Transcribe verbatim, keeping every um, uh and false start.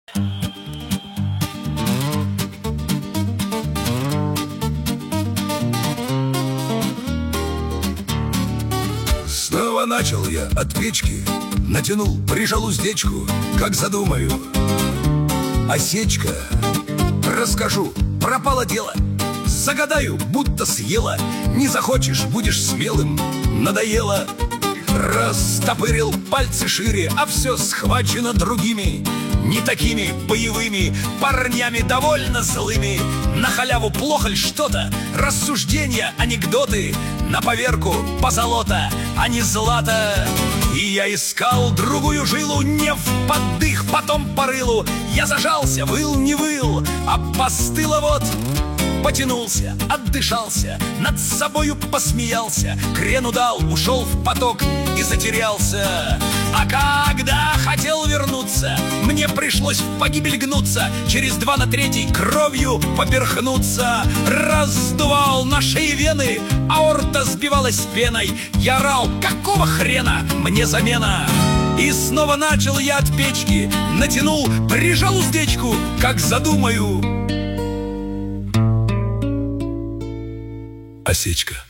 Снова начал я от печки, натянул, прижал уздечку, как задумаю. Осечка, расскажу, пропало дело. Загадаю, будто съела. Не захочешь, будешь смелым, надоело. Растопырил пальцы шире, а все схвачено другими, не такими боевыми парнями, довольно злыми. На халяву плохо ли что-то? Рассуждения, анекдоты, на поверку позолота, а не злато. И я искал другую жилу, не в поддых, потом по рылу. Я зажался, выл, не выл, а постыло вот. Потянулся, отдышался, над собою посмеялся, крену дал, ушел в поток и затерялся. А когда хотел вернуться, мне пришлось в погибель гнуться, через два на третий кровью поперхнуться. Раздувал на шее вены, аорта сбивалась пеной. Я орал: какого хрена мне замена? И снова начал я от печки, натянул, прижал уздечку, как задумаю. Осечка.